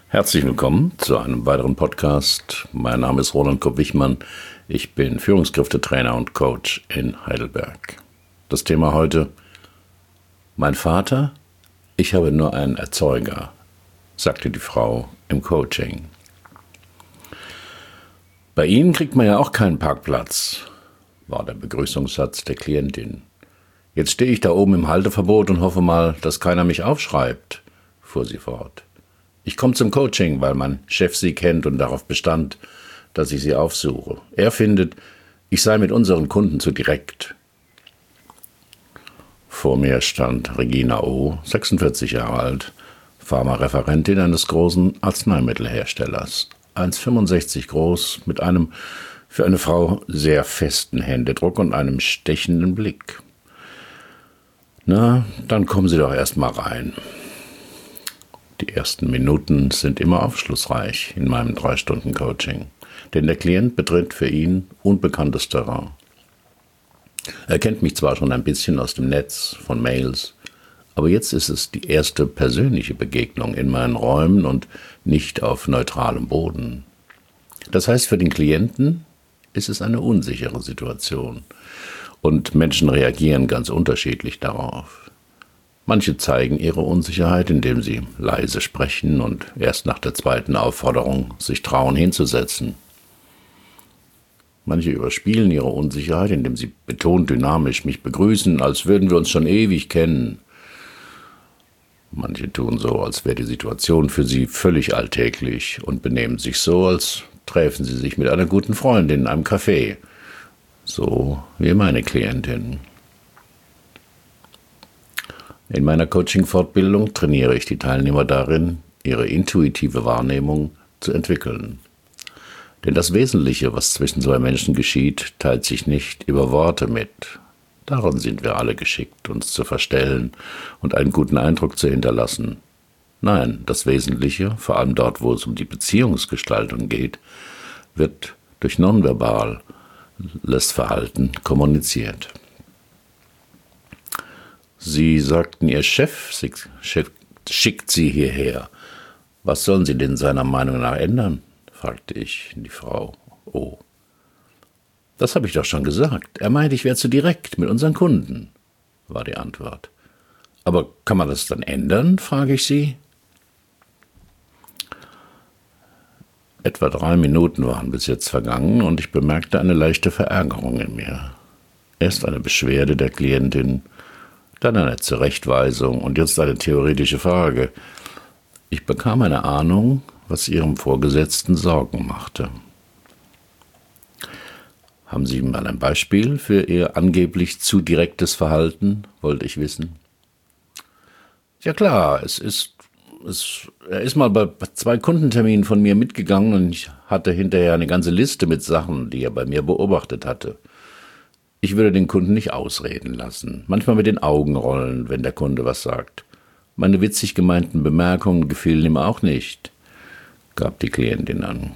Herzlich willkommen zu einem weiteren Podcast. Mein Name ist Roland Kopp-Wichmann. Ich bin Führungskräftetrainer und Coach in Heidelberg. Das Thema heute: Mein Vater, ich habe nur einen Erzeuger, sagte die Frau im Coaching. Bei Ihnen kriegt man ja auch keinen Parkplatz, war der Begrüßungssatz der Klientin. Jetzt stehe ich da oben im Halteverbot und hoffe mal, dass keiner mich aufschreibt, fuhr sie fort. Ich komme zum Coaching, weil mein Chef Sie kennt und darauf bestand, dass ich Sie aufsuche. Er findet, ich sei mit unseren Kunden zu direkt. Vor mir stand Regina O., 46 Jahre alt, Pharmareferentin eines großen Arzneimittelherstellers, 1,65 groß, mit einem für eine Frau sehr festen Händedruck und einem stechenden Blick. Na, dann kommen Sie doch erst mal rein. Die ersten Minuten sind immer aufschlussreich in meinem 3-Stunden-Coaching, denn der Klient betritt für ihn unbekanntes Terrain. Er kennt mich zwar schon ein bisschen aus dem Netz, von Mails, aber jetzt ist es die erste persönliche Begegnung in meinen Räumen und nicht auf neutralem Boden. Das heißt, für den Klienten ist es eine unsichere Situation und Menschen reagieren ganz unterschiedlich darauf. Manche zeigen ihre Unsicherheit, indem sie leise sprechen und erst nach der zweiten Aufforderung sich trauen hinzusetzen. Manche überspielen ihre Unsicherheit, indem sie betont dynamisch mich begrüßen, als würden wir uns schon ewig kennen. Manche tun so, als wäre die Situation für sie völlig alltäglich und benehmen sich so, als träfen sie sich mit einer guten Freundin in einem Café. So wie meine Klientin. In meiner Coaching-Fortbildung trainiere ich die Teilnehmer darin, ihre intuitive Wahrnehmung zu entwickeln. Denn das Wesentliche, was zwischen zwei Menschen geschieht, teilt sich nicht über Worte mit. Daran sind wir alle geschickt, uns zu verstellen und einen guten Eindruck zu hinterlassen. Nein, das Wesentliche, vor allem dort, wo es um die Beziehungsgestaltung geht, wird durch nonverbales Verhalten kommuniziert. Sie sagten, Ihr Chef schickt Sie hierher. Was sollen Sie denn seiner Meinung nach ändern? Fragte ich die Frau O. Das habe ich doch schon gesagt. Er meint, ich wäre zu direkt mit unseren Kunden, war die Antwort. Aber kann man das dann ändern, frage ich sie. Etwa 3 Minuten waren bis jetzt vergangen und ich bemerkte eine leichte Verärgerung in mir. Erst eine Beschwerde der Klientin, dann eine Zurechtweisung und jetzt eine theoretische Frage. Ich bekam eine Ahnung, was Ihrem Vorgesetzten Sorgen machte. Haben Sie mal ein Beispiel für Ihr angeblich zu direktes Verhalten, wollte ich wissen. Ja klar, er ist mal bei 2 Kundenterminen von mir mitgegangen und ich hatte hinterher eine ganze Liste mit Sachen, die er bei mir beobachtet hatte. Ich würde den Kunden nicht ausreden lassen, manchmal mit den Augen rollen, wenn der Kunde was sagt. Meine witzig gemeinten Bemerkungen gefielen ihm auch nicht, gab die Klientin an.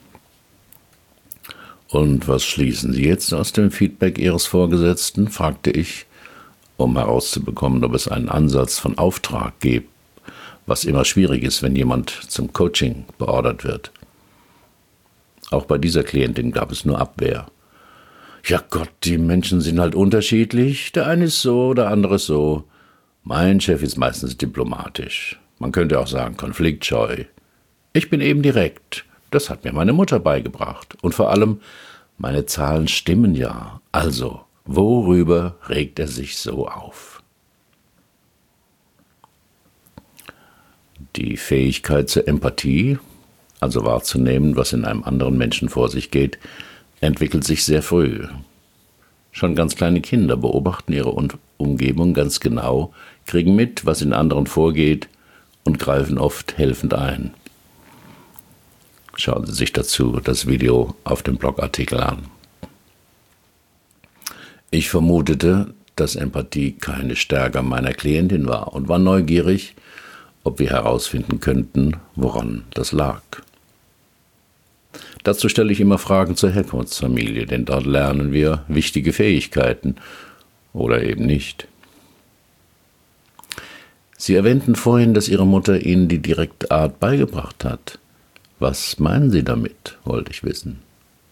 Und was schließen Sie jetzt aus dem Feedback Ihres Vorgesetzten, fragte ich, um herauszubekommen, ob es einen Ansatz von Auftrag gibt, was immer schwierig ist, wenn jemand zum Coaching beordert wird. Auch bei dieser Klientin gab es nur Abwehr. Ja Gott, die Menschen sind halt unterschiedlich. Der eine ist so, der andere ist so. Mein Chef ist meistens diplomatisch. Man könnte auch sagen konfliktscheu. Ich bin eben direkt. Das hat mir meine Mutter beigebracht. Und vor allem, meine Zahlen stimmen ja. Also, worüber regt er sich so auf? Die Fähigkeit zur Empathie, also wahrzunehmen, was in einem anderen Menschen vor sich geht, entwickelt sich sehr früh. Schon ganz kleine Kinder beobachten ihre Umgebung ganz genau, kriegen mit, was in anderen vorgeht und greifen oft helfend ein. Schauen Sie sich dazu das Video auf dem Blogartikel an. Ich vermutete, dass Empathie keine Stärke meiner Klientin war und war neugierig, ob wir herausfinden könnten, woran das lag. Dazu stelle ich immer Fragen zur Herkunftsfamilie, denn dort lernen wir wichtige Fähigkeiten oder eben nicht. Sie erwähnten vorhin, dass Ihre Mutter Ihnen die direkte Art beigebracht hat. Was meinen Sie damit, wollte ich wissen.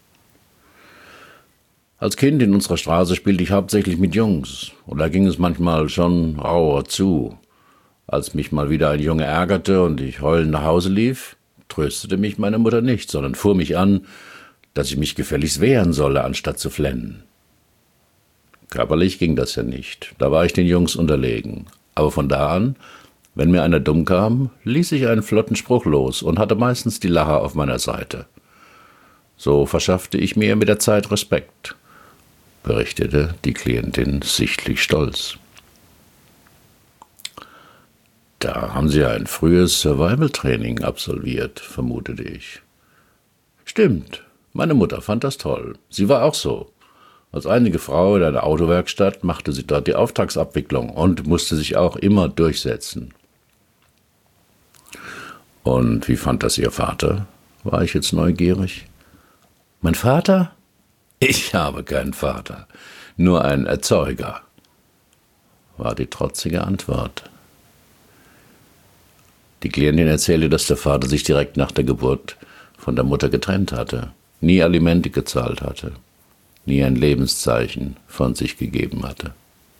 Als Kind in unserer Straße spielte ich hauptsächlich mit Jungs, und da ging es manchmal schon rauer zu. Als mich mal wieder ein Junge ärgerte und ich heulend nach Hause lief, tröstete mich meine Mutter nicht, sondern fuhr mich an, dass ich mich gefälligst wehren solle, anstatt zu flennen. Körperlich ging das ja nicht, da war ich den Jungs unterlegen. Aber von da an, wenn mir einer dumm kam, ließ ich einen flotten Spruch los und hatte meistens die Lacher auf meiner Seite. So verschaffte ich mir mit der Zeit Respekt, berichtete die Klientin sichtlich stolz. Da haben Sie ja ein frühes Survival-Training absolviert, vermutete ich. Stimmt, meine Mutter fand das toll. Sie war auch so. Als einige Frau in einer Autowerkstatt machte sie dort die Auftragsabwicklung und musste sich auch immer durchsetzen. Und wie fand das Ihr Vater? War ich jetzt neugierig. Mein Vater? Ich habe keinen Vater, nur einen Erzeuger, war die trotzige Antwort. Die Klientin erzählte, dass der Vater sich direkt nach der Geburt von der Mutter getrennt hatte, nie Alimente gezahlt hatte, nie ein Lebenszeichen von sich gegeben hatte.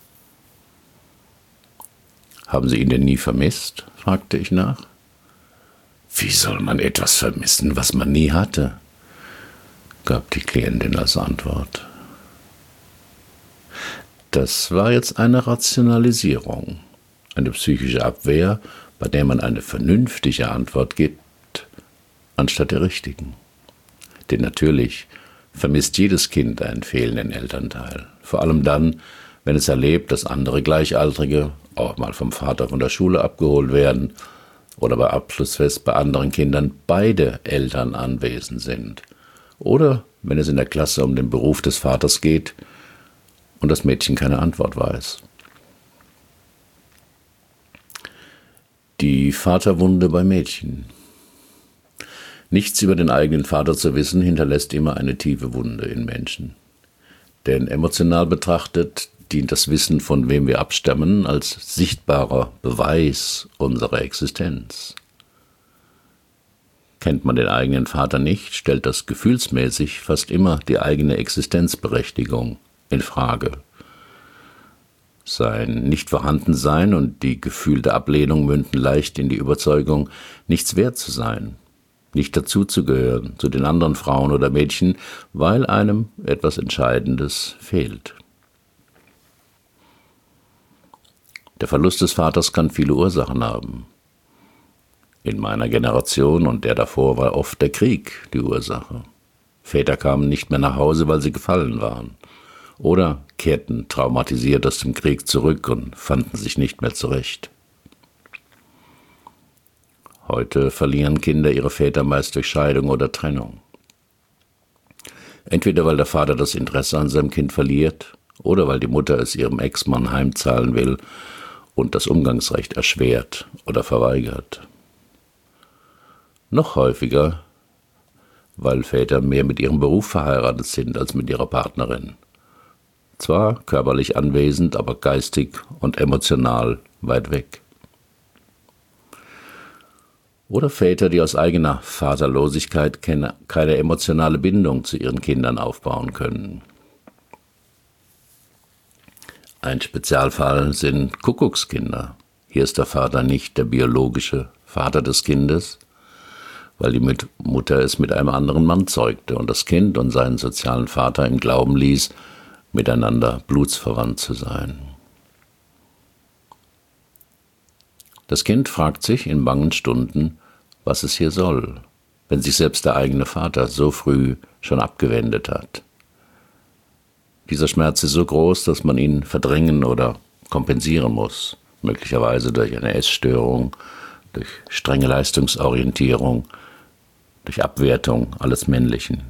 Haben Sie ihn denn nie vermisst? Fragte ich nach. Wie soll man etwas vermissen, was man nie hatte? Gab die Klientin als Antwort. Das war jetzt eine Rationalisierung, eine psychische Abwehr, bei der man eine vernünftige Antwort gibt, anstatt der richtigen. Denn natürlich vermisst jedes Kind einen fehlenden Elternteil. Vor allem dann, wenn es erlebt, dass andere Gleichaltrige auch mal vom Vater von der Schule abgeholt werden oder bei Abschlussfest bei anderen Kindern beide Eltern anwesend sind. Oder wenn es in der Klasse um den Beruf des Vaters geht und das Mädchen keine Antwort weiß. Die Vaterwunde bei Mädchen. Nichts über den eigenen Vater zu wissen, hinterlässt immer eine tiefe Wunde in Menschen. Denn emotional betrachtet dient das Wissen, von wem wir abstammen, als sichtbarer Beweis unserer Existenz. Kennt man den eigenen Vater nicht, stellt das gefühlsmäßig fast immer die eigene Existenzberechtigung in Frage. Sein Nichtvorhandensein und die gefühlte Ablehnung münden leicht in die Überzeugung, nichts wert zu sein, nicht dazuzugehören zu den anderen Frauen oder Mädchen, weil einem etwas Entscheidendes fehlt. Der Verlust des Vaters kann viele Ursachen haben. In meiner Generation und der davor war oft der Krieg die Ursache. Väter kamen nicht mehr nach Hause, weil sie gefallen waren. Oder kehrten traumatisiert aus dem Krieg zurück und fanden sich nicht mehr zurecht. Heute verlieren Kinder ihre Väter meist durch Scheidung oder Trennung. Entweder weil der Vater das Interesse an seinem Kind verliert oder weil die Mutter es ihrem Ex-Mann heimzahlen will und das Umgangsrecht erschwert oder verweigert. Noch häufiger, weil Väter mehr mit ihrem Beruf verheiratet sind als mit ihrer Partnerin. Zwar körperlich anwesend, aber geistig und emotional weit weg. Oder Väter, die aus eigener Vaterlosigkeit keine emotionale Bindung zu ihren Kindern aufbauen können. Ein Spezialfall sind Kuckuckskinder. Hier ist der Vater nicht der biologische Vater des Kindes, weil die Mutter es mit einem anderen Mann zeugte und das Kind und seinen sozialen Vater im Glauben ließ, miteinander blutsverwandt zu sein. Das Kind fragt sich in bangen Stunden, was es hier soll, wenn sich selbst der eigene Vater so früh schon abgewendet hat. Dieser Schmerz ist so groß, dass man ihn verdrängen oder kompensieren muss, möglicherweise durch eine Essstörung, durch strenge Leistungsorientierung, durch Abwertung alles Männlichen.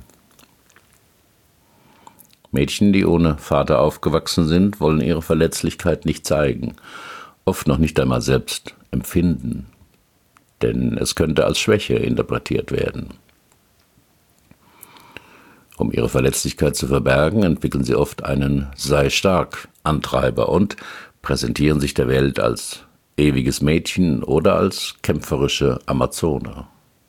Mädchen, die ohne Vater aufgewachsen sind, wollen ihre Verletzlichkeit nicht zeigen, oft noch nicht einmal selbst empfinden, denn es könnte als Schwäche interpretiert werden. Um ihre Verletzlichkeit zu verbergen, entwickeln sie oft einen Sei-stark-Antreiber und präsentieren sich der Welt als ewiges Mädchen oder als kämpferische Amazone.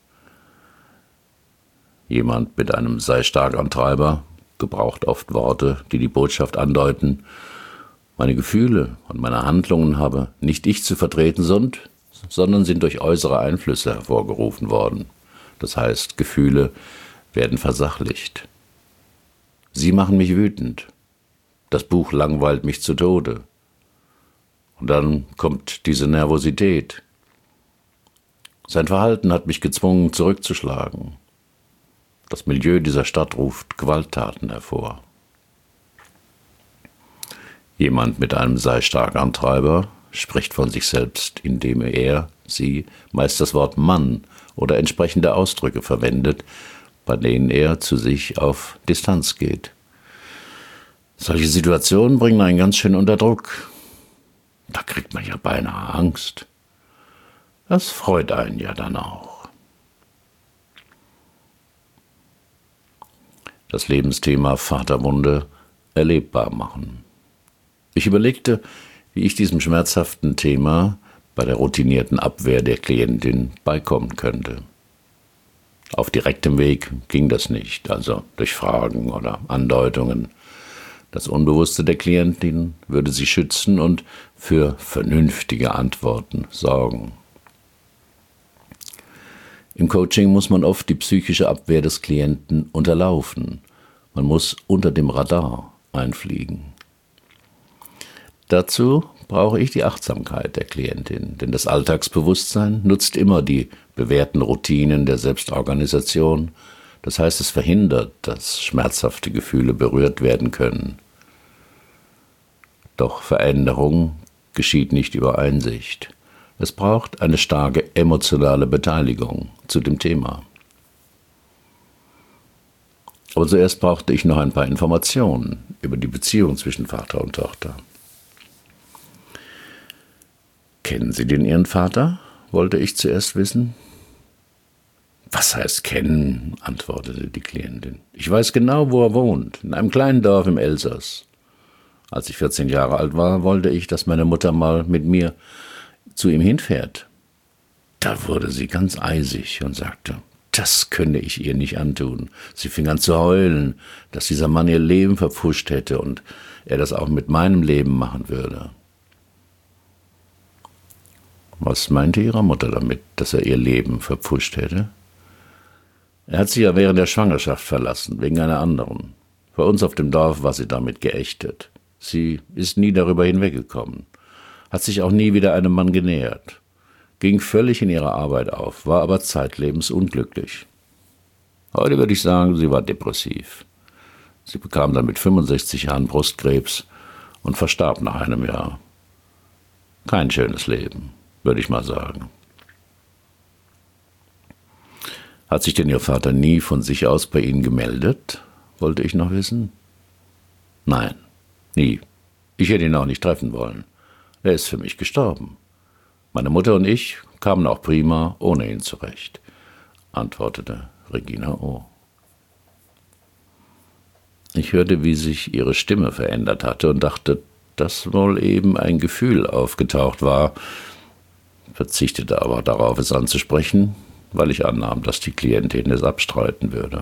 Jemand mit einem sei stark Antreiber gebraucht oft Worte, die die Botschaft andeuten: Meine Gefühle und meine Handlungen habe nicht ich zu vertreten, sondern sind durch äußere Einflüsse hervorgerufen worden. Das heißt, Gefühle werden versachlicht. Sie machen mich wütend. Das Buch langweilt mich zu Tode. Und dann kommt diese Nervosität. Sein Verhalten hat mich gezwungen, zurückzuschlagen. Das Milieu dieser Stadt ruft Gewalttaten hervor. Jemand mit einem sei stark Antreiber spricht von sich selbst, indem sie meist das Wort Mann oder entsprechende Ausdrücke verwendet, bei denen er zu sich auf Distanz geht. Solche Situationen bringen einen ganz schön unter Druck. Da kriegt man ja beinahe Angst. Das freut einen ja dann auch. Das Lebensthema Vaterwunde erlebbar machen. Ich überlegte, wie ich diesem schmerzhaften Thema bei der routinierten Abwehr der Klientin beikommen könnte. Auf direktem Weg ging das nicht, also durch Fragen oder Andeutungen. Das Unbewusste der Klientin würde sie schützen und für vernünftige Antworten sorgen. Im Coaching muss man oft die psychische Abwehr des Klienten unterlaufen. Man muss unter dem Radar einfliegen. Dazu brauche ich die Achtsamkeit der Klientin, denn das Alltagsbewusstsein nutzt immer die bewährten Routinen der Selbstorganisation. Das heißt, es verhindert, dass schmerzhafte Gefühle berührt werden können. Doch Veränderung geschieht nicht über Einsicht. Es braucht eine starke emotionale Beteiligung zu dem Thema. Aber zuerst brauchte ich noch ein paar Informationen über die Beziehung zwischen Vater und Tochter. Kennen Sie denn Ihren Vater? Wollte ich zuerst wissen. Was heißt kennen? Antwortete die Klientin. Ich weiß genau, wo er wohnt, in einem kleinen Dorf im Elsass. Als ich 14 Jahre alt war, wollte ich, dass meine Mutter mal mit mir zu ihm hinfährt. Da wurde sie ganz eisig und sagte, das könne ich ihr nicht antun. Sie fing an zu heulen, dass dieser Mann ihr Leben verpfuscht hätte und er das auch mit meinem Leben machen würde. Was meinte Ihre Mutter damit, dass er ihr Leben verpfuscht hätte? Er hat sie ja während der Schwangerschaft verlassen, wegen einer anderen. Bei uns auf dem Dorf war sie damit geächtet. Sie ist nie darüber hinweggekommen, hat sich auch nie wieder einem Mann genähert, ging völlig in ihrer Arbeit auf, war aber zeitlebens unglücklich. Heute würde ich sagen, sie war depressiv. Sie bekam dann mit 65 Jahren Brustkrebs und verstarb nach einem Jahr. Kein schönes Leben, würde ich mal sagen. Hat sich denn Ihr Vater nie von sich aus bei Ihnen gemeldet? Wollte ich noch wissen. Nein, nie. Ich hätte ihn auch nicht treffen wollen. Er ist für mich gestorben. Meine Mutter und ich kamen auch prima ohne ihn zurecht, antwortete Regina O. Ich hörte, wie sich ihre Stimme verändert hatte und dachte, dass wohl eben ein Gefühl aufgetaucht war, verzichtete aber darauf, es anzusprechen, weil ich annahm, dass die Klientin es abstreiten würde.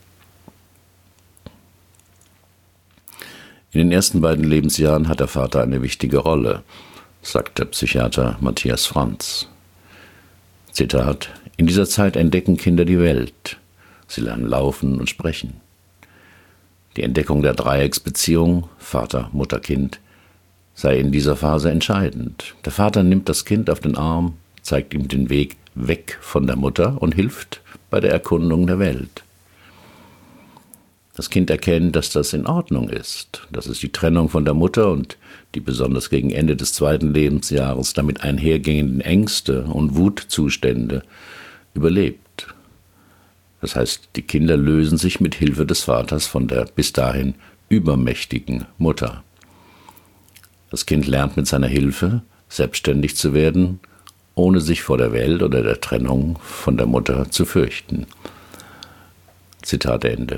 In den ersten beiden Lebensjahren hat der Vater eine wichtige Rolle, sagt der Psychiater Matthias Franz. Zitat: In dieser Zeit entdecken Kinder die Welt. Sie lernen laufen und sprechen. Die Entdeckung der Dreiecksbeziehung Vater, Mutter, Kind sei in dieser Phase entscheidend. Der Vater nimmt das Kind auf den Arm, zeigt ihm den Weg weg von der Mutter und hilft bei der Erkundung der Welt. Das Kind erkennt, dass das in Ordnung ist, dass es die Trennung von der Mutter und die besonders gegen Ende des zweiten Lebensjahres damit einhergehenden Ängste und Wutzustände überlebt. Das heißt, die Kinder lösen sich mit Hilfe des Vaters von der bis dahin übermächtigen Mutter. Das Kind lernt mit seiner Hilfe, selbstständig zu werden, ohne sich vor der Welt oder der Trennung von der Mutter zu fürchten. Zitat Ende.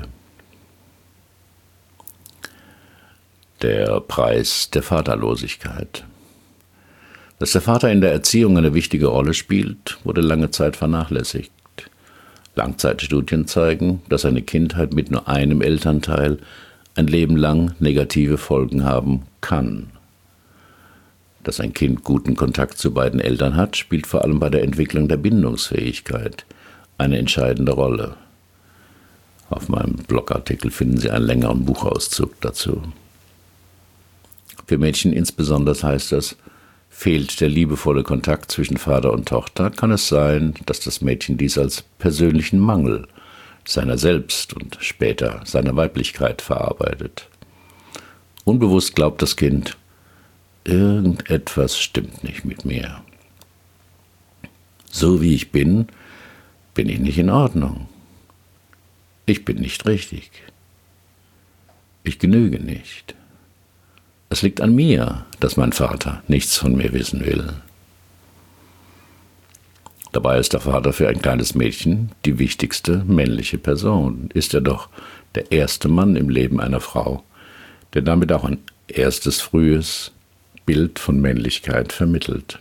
Der Preis der Vaterlosigkeit. Dass der Vater in der Erziehung eine wichtige Rolle spielt, wurde lange Zeit vernachlässigt. Langzeitstudien zeigen, dass eine Kindheit mit nur einem Elternteil ein Leben lang negative Folgen haben kann. Dass ein Kind guten Kontakt zu beiden Eltern hat, spielt vor allem bei der Entwicklung der Bindungsfähigkeit eine entscheidende Rolle. Auf meinem Blogartikel finden Sie einen längeren Buchauszug dazu. Für Mädchen insbesondere heißt das, fehlt der liebevolle Kontakt zwischen Vater und Tochter, kann es sein, dass das Mädchen dies als persönlichen Mangel seiner selbst und später seiner Weiblichkeit verarbeitet. Unbewusst glaubt das Kind, irgendetwas stimmt nicht mit mir. So wie ich bin, bin ich nicht in Ordnung. Ich bin nicht richtig. Ich genüge nicht. Es liegt an mir, dass mein Vater nichts von mir wissen will. Dabei ist der Vater für ein kleines Mädchen die wichtigste männliche Person. Ist er doch der erste Mann im Leben einer Frau, der damit auch ein erstes frühes Bild von Männlichkeit vermittelt.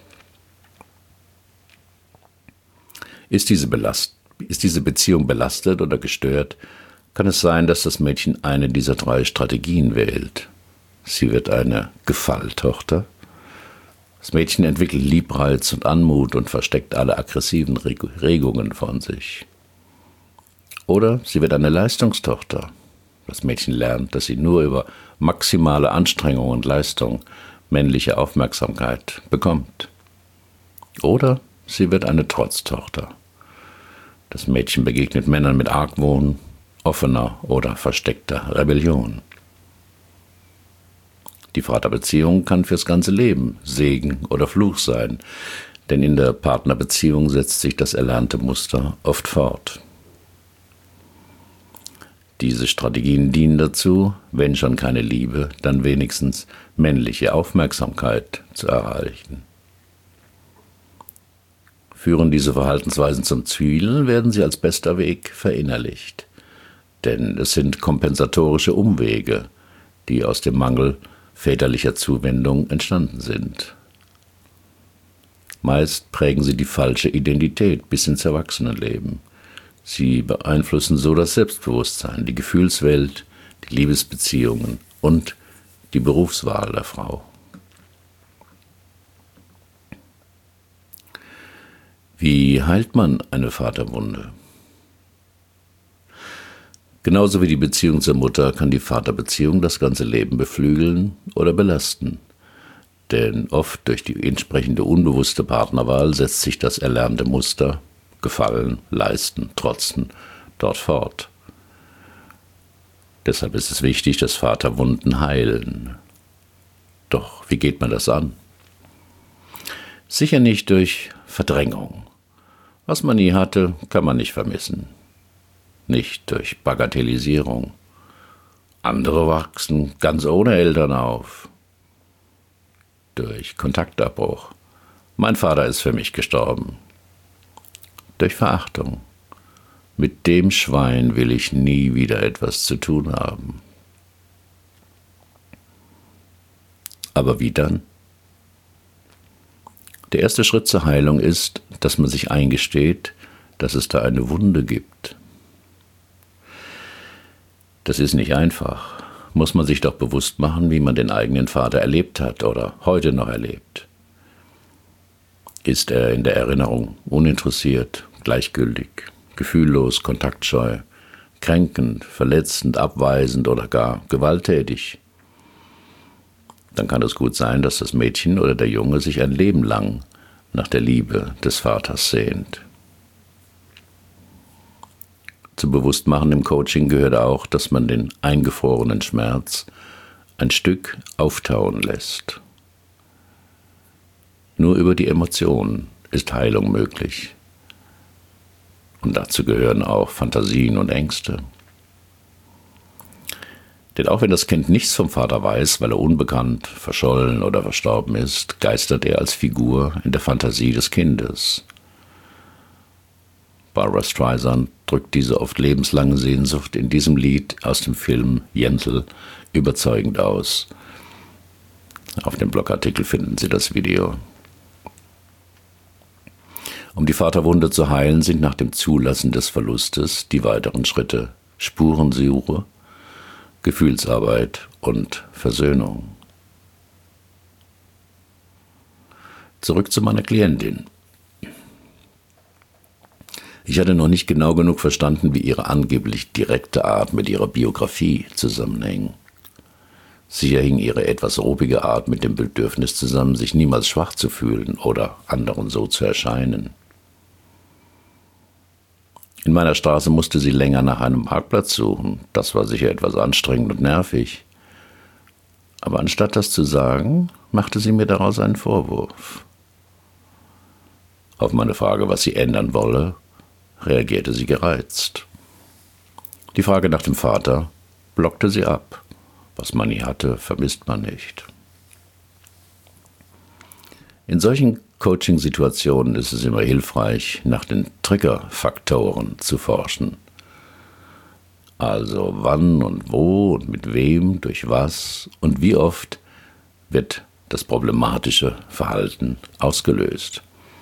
Ist diese Beziehung belastet oder gestört, kann es sein, dass das Mädchen eine dieser 3 Strategien wählt. Sie wird eine Gefalltochter. Das Mädchen entwickelt Liebreiz und Anmut und versteckt alle aggressiven Regungen von sich. Oder sie wird eine Leistungstochter. Das Mädchen lernt, dass sie nur über maximale Anstrengung und Leistung männliche Aufmerksamkeit bekommt. Oder sie wird eine Trotztochter. Das Mädchen begegnet Männern mit Argwohn, offener oder versteckter Rebellion. Die Vaterbeziehung kann fürs ganze Leben Segen oder Fluch sein, denn in der Partnerbeziehung setzt sich das erlernte Muster oft fort. Diese Strategien dienen dazu, wenn schon keine Liebe, dann wenigstens männliche Aufmerksamkeit zu erreichen. Führen diese Verhaltensweisen zum Ziel, werden sie als bester Weg verinnerlicht. Denn es sind kompensatorische Umwege, die aus dem Mangel väterlicher Zuwendung entstanden sind. Meist prägen sie die falsche Identität bis ins Erwachsenenleben. Sie beeinflussen so das Selbstbewusstsein, die Gefühlswelt, die Liebesbeziehungen und die Berufswahl der Frau. Wie heilt man eine Vaterwunde? Genauso wie die Beziehung zur Mutter kann die Vaterbeziehung das ganze Leben beflügeln oder belasten. Denn oft durch die entsprechende unbewusste Partnerwahl setzt sich das erlernte Muster Gefallen, Leisten, Trotzen dort fort. Deshalb ist es wichtig, dass Vaterwunden heilen. Doch wie geht man das an? Sicher nicht durch Verdrängung. Was man nie hatte, kann man nicht vermissen. Nicht durch Bagatellisierung. Andere wachsen ganz ohne Eltern auf. Durch Kontaktabbruch. Mein Vater ist für mich gestorben. Durch Verachtung. Mit dem Schwein will ich nie wieder etwas zu tun haben. Aber wie dann? Der erste Schritt zur Heilung ist, dass man sich eingesteht, dass es da eine Wunde gibt. Das ist nicht einfach. Muss man sich doch bewusst machen, wie man den eigenen Vater erlebt hat oder heute noch erlebt. Ist er in der Erinnerung uninteressiert, gleichgültig, gefühllos, kontaktscheu, kränkend, verletzend, abweisend oder gar gewalttätig? Dann kann es gut sein, dass das Mädchen oder der Junge sich ein Leben lang nach der Liebe des Vaters sehnt. Zum Bewusstmachen im Coaching gehört auch, dass man den eingefrorenen Schmerz ein Stück auftauen lässt. Nur über die Emotionen ist Heilung möglich. Und dazu gehören auch Fantasien und Ängste. Denn auch wenn das Kind nichts vom Vater weiß, weil er unbekannt, verschollen oder verstorben ist, geistert er als Figur in der Fantasie des Kindes. Barbra Streisand drückt diese oft lebenslange Sehnsucht in diesem Lied aus dem Film Yentl überzeugend aus. Auf dem Blogartikel finden Sie das Video. Um die Vaterwunde zu heilen, sind nach dem Zulassen des Verlustes die weiteren Schritte Spurensuche, Gefühlsarbeit und Versöhnung. Zurück zu meiner Klientin. Ich hatte noch nicht genau genug verstanden, wie ihre angeblich direkte Art mit ihrer Biografie zusammenhing. Sicher hing ihre etwas ruppige Art mit dem Bedürfnis zusammen, sich niemals schwach zu fühlen oder anderen so zu erscheinen. In meiner Straße musste sie länger nach einem Parkplatz suchen. Das war sicher etwas anstrengend und nervig. Aber anstatt das zu sagen, machte sie mir daraus einen Vorwurf. Auf meine Frage, was sie ändern wolle, reagierte sie gereizt. Die Frage nach dem Vater blockte sie ab. Was man nie hatte, vermisst man nicht. In solchen Coaching-Situationen ist es immer hilfreich, nach den Triggerfaktoren zu forschen. Also wann und wo und mit wem, durch was und wie oft wird das problematische Verhalten ausgelöst.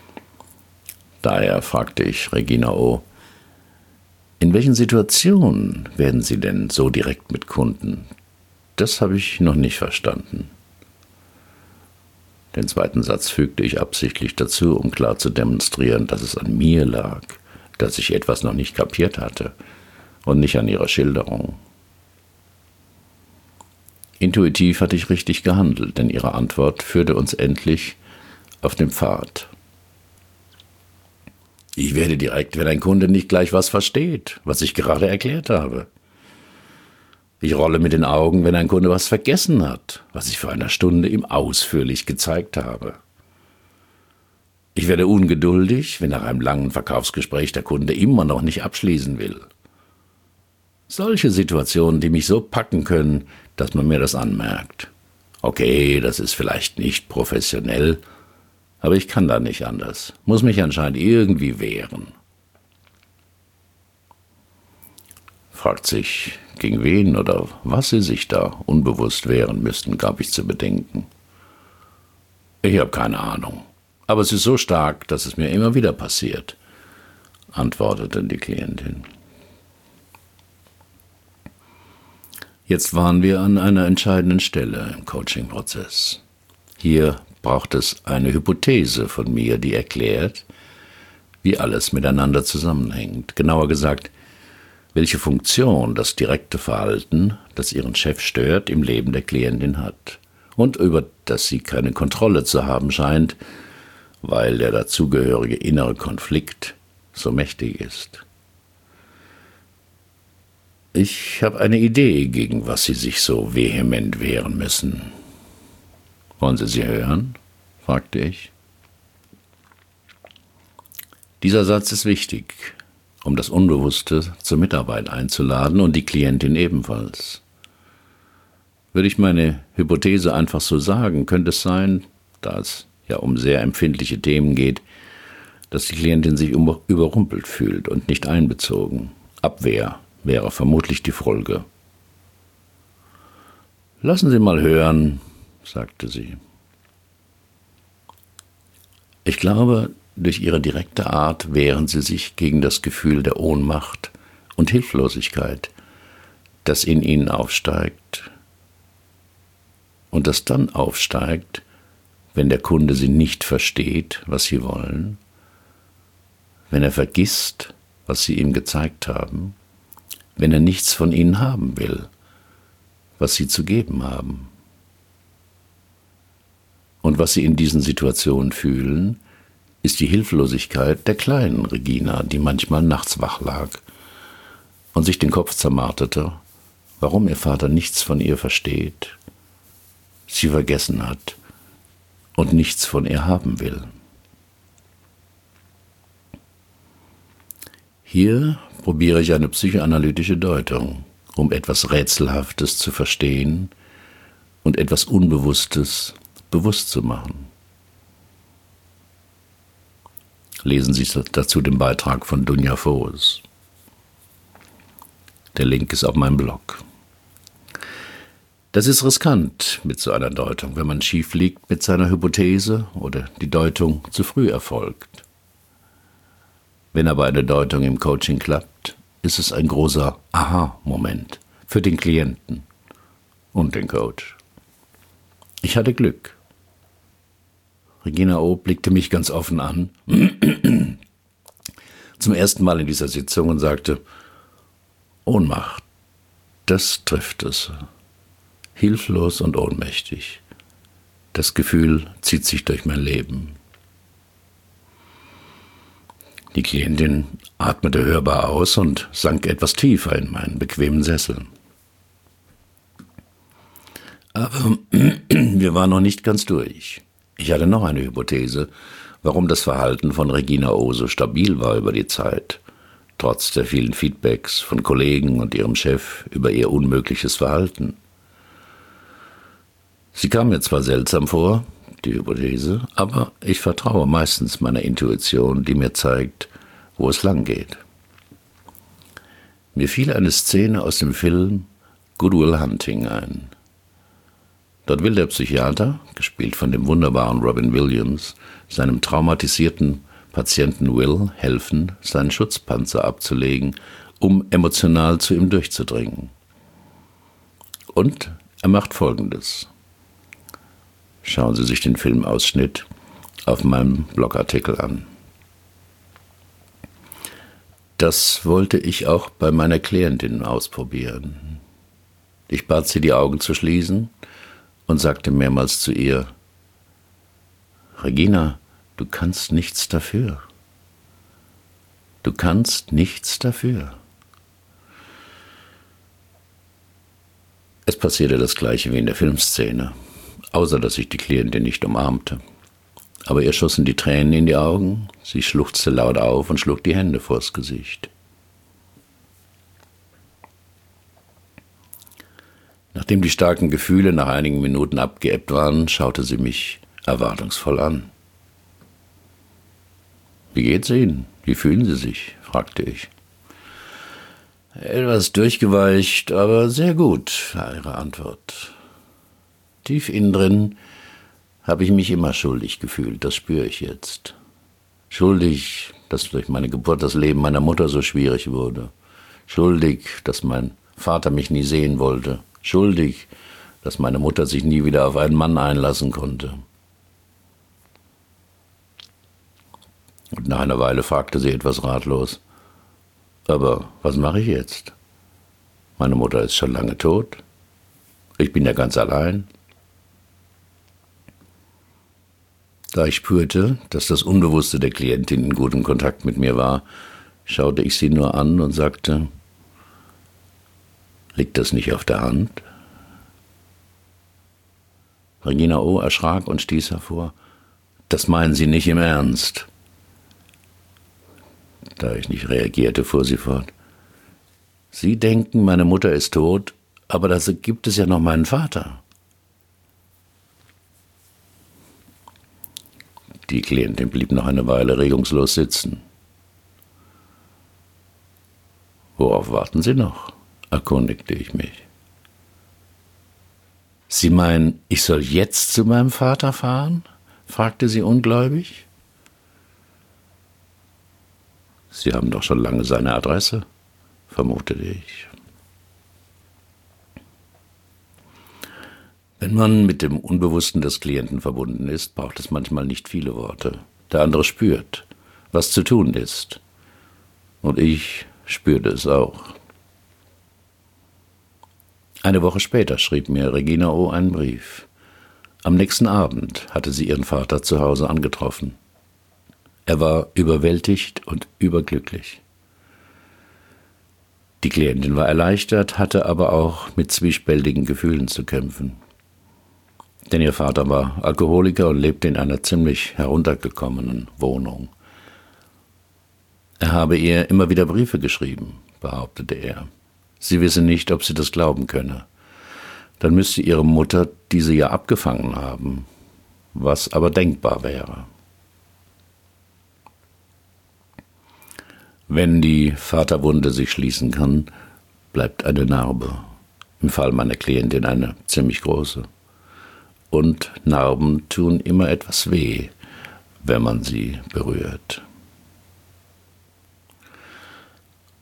Daher fragte ich Regina O., in welchen Situationen werden Sie denn so direkt mit Kunden? Das habe ich noch nicht verstanden. Den zweiten Satz fügte ich absichtlich dazu, um klar zu demonstrieren, dass es an mir lag, dass ich etwas noch nicht kapiert hatte und nicht an ihrer Schilderung. Intuitiv hatte ich richtig gehandelt, denn ihre Antwort führte uns endlich auf den Pfad. Ich werde direkt, wenn ein Kunde nicht gleich was versteht, was ich gerade erklärt habe. Ich rolle mit den Augen, wenn ein Kunde was vergessen hat, was ich vor einer Stunde ihm ausführlich gezeigt habe. Ich werde ungeduldig, wenn nach einem langen Verkaufsgespräch der Kunde immer noch nicht abschließen will. Solche Situationen, die mich so packen können, dass man mir das anmerkt. Okay, das ist vielleicht nicht professionell, aber ich kann da nicht anders, muss mich anscheinend irgendwie wehren. Fragt sich, gegen wen oder was sie sich da unbewusst wehren müssten, gab ich zu bedenken. Ich habe keine Ahnung, aber es ist so stark, dass es mir immer wieder passiert, antwortete die Klientin. Jetzt waren wir an einer entscheidenden Stelle im Coaching-Prozess. Hier braucht es eine Hypothese von mir, die erklärt, wie alles miteinander zusammenhängt. Genauer gesagt, welche Funktion das direkte Verhalten, das ihren Chef stört, im Leben der Klientin hat und über das sie keine Kontrolle zu haben scheint, weil der dazugehörige innere Konflikt so mächtig ist. Ich habe eine Idee, gegen was Sie sich so vehement wehren müssen. Wollen Sie sie hören? Fragte ich. Dieser Satz ist wichtig, um das Unbewusste zur Mitarbeit einzuladen und die Klientin ebenfalls. Würde ich meine Hypothese einfach so sagen, könnte es sein, da es ja um sehr empfindliche Themen geht, dass die Klientin sich überrumpelt fühlt und nicht einbezogen. Abwehr wäre vermutlich die Folge. Lassen Sie mal hören, sagte sie. Ich glaube, durch ihre direkte Art wehren sie sich gegen das Gefühl der Ohnmacht und Hilflosigkeit, das in ihnen aufsteigt und das dann aufsteigt, wenn der Kunde sie nicht versteht, was sie wollen, wenn er vergisst, was sie ihm gezeigt haben, wenn er nichts von ihnen haben will, was sie zu geben haben. Und was sie in diesen Situationen fühlen, ist die Hilflosigkeit der kleinen Regina, die manchmal nachts wach lag und sich den Kopf zermarterte, warum ihr Vater nichts von ihr versteht, sie vergessen hat und nichts von ihr haben will. Hier probiere ich eine psychoanalytische Deutung, um etwas Rätselhaftes zu verstehen und etwas Unbewusstes bewusst zu machen. Lesen Sie dazu den Beitrag von Dunja Voß. Der Link ist auf meinem Blog. Das ist riskant mit so einer Deutung, wenn man schief liegt mit seiner Hypothese oder die Deutung zu früh erfolgt. Wenn aber eine Deutung im Coaching klappt, ist es ein großer Aha-Moment für den Klienten und den Coach. Ich hatte Glück. Regina O. blickte mich ganz offen an, zum ersten Mal in dieser Sitzung und sagte: Ohnmacht, das trifft es. Hilflos und ohnmächtig. Das Gefühl zieht sich durch mein Leben. Die Klientin atmete hörbar aus und sank etwas tiefer in meinen bequemen Sessel. Aber wir waren noch nicht ganz durch. Ich hatte noch eine Hypothese, warum das Verhalten von Regina O. so stabil war über die Zeit, trotz der vielen Feedbacks von Kollegen und ihrem Chef über ihr unmögliches Verhalten. Sie kam mir zwar seltsam vor, die Hypothese, aber ich vertraue meistens meiner Intuition, die mir zeigt, wo es lang geht. Mir fiel eine Szene aus dem Film Good Will Hunting ein. Dort will der Psychiater, gespielt von dem wunderbaren Robin Williams, seinem traumatisierten Patienten Will helfen, seinen Schutzpanzer abzulegen, um emotional zu ihm durchzudringen. Und er macht Folgendes. Schauen Sie sich den Filmausschnitt auf meinem Blogartikel an. Das wollte ich auch bei meiner Klientin ausprobieren. Ich bat sie, die Augen zu schließen und sagte mehrmals zu ihr: Regina, du kannst nichts dafür. Du kannst nichts dafür. Es passierte das Gleiche wie in der Filmszene, außer dass ich die Klientin nicht umarmte. Aber ihr schossen die Tränen in die Augen, sie schluchzte laut auf und schlug die Hände vors Gesicht. Nachdem die starken Gefühle nach einigen Minuten abgeebbt waren, schaute sie mich erwartungsvoll an. »Wie geht's Ihnen? Wie fühlen Sie sich?« fragte ich. »Etwas durchgeweicht, aber sehr gut«, war ihre Antwort. Tief innen drin habe ich mich immer schuldig gefühlt, das spüre ich jetzt. Schuldig, dass durch meine Geburt das Leben meiner Mutter so schwierig wurde. Schuldig, dass mein Vater mich nie sehen wollte. Schuldig, dass meine Mutter sich nie wieder auf einen Mann einlassen konnte. Und nach einer Weile fragte sie etwas ratlos: »Aber was mache ich jetzt? Meine Mutter ist schon lange tot. Ich bin ja ganz allein.« Da ich spürte, dass das Unbewusste der Klientin in gutem Kontakt mit mir war, schaute ich sie nur an und sagte: »Liegt das nicht auf der Hand?« Regina O. erschrak und stieß hervor: »Das meinen Sie nicht im Ernst?« Da ich nicht reagierte, fuhr sie fort: »Sie denken, meine Mutter ist tot, aber da gibt es ja noch meinen Vater.« Die Klientin blieb noch eine Weile regungslos sitzen. »Worauf warten Sie noch?« erkundigte ich mich. »Sie meinen, ich soll jetzt zu meinem Vater fahren?« fragte sie ungläubig. »Sie haben doch schon lange seine Adresse«, vermutete ich. Wenn man mit dem Unbewussten des Klienten verbunden ist, braucht es manchmal nicht viele Worte. Der andere spürt, was zu tun ist. Und ich spürte es auch. Eine Woche später schrieb mir Regina O. einen Brief. Am nächsten Abend hatte sie ihren Vater zu Hause angetroffen. Er war überwältigt und überglücklich. Die Klientin war erleichtert, hatte aber auch mit zwiespältigen Gefühlen zu kämpfen. Denn ihr Vater war Alkoholiker und lebte in einer ziemlich heruntergekommenen Wohnung. Er habe ihr immer wieder Briefe geschrieben, behauptete er. Sie wisse nicht, ob sie das glauben könne. Dann müsste ihre Mutter diese ja abgefangen haben, was aber denkbar wäre. Wenn die Vaterwunde sich schließen kann, bleibt eine Narbe. Im Fall meiner Klientin eine ziemlich große. Und Narben tun immer etwas weh, wenn man sie berührt.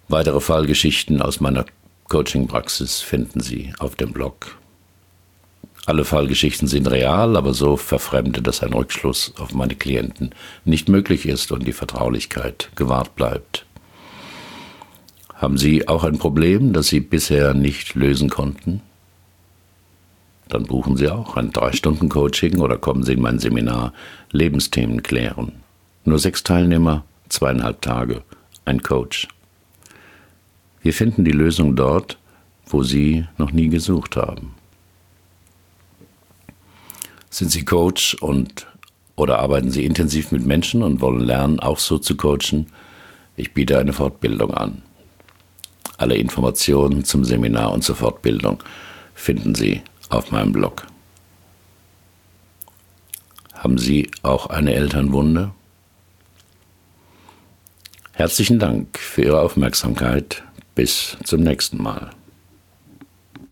Weitere Fallgeschichten aus meiner Coaching-Praxis finden Sie auf dem Blog. Alle Fallgeschichten sind real, aber so verfremdet, dass ein Rückschluss auf meine Klienten nicht möglich ist und die Vertraulichkeit gewahrt bleibt. Haben Sie auch ein Problem, das Sie bisher nicht lösen konnten? Dann buchen Sie auch ein 3-Stunden-Coaching oder kommen Sie in mein Seminar Lebensthemen klären. Nur 6 Teilnehmer, 2,5 Tage, ein Coach. Wir finden die Lösung dort, wo Sie noch nie gesucht haben. Sind Sie Coach oder arbeiten Sie intensiv mit Menschen und wollen lernen, auch so zu coachen? Ich biete eine Fortbildung an. Alle Informationen zum Seminar und zur Fortbildung finden Sie auf meinem Blog. Haben Sie auch eine Elternwunde? Herzlichen Dank für Ihre Aufmerksamkeit. Bis zum nächsten Mal.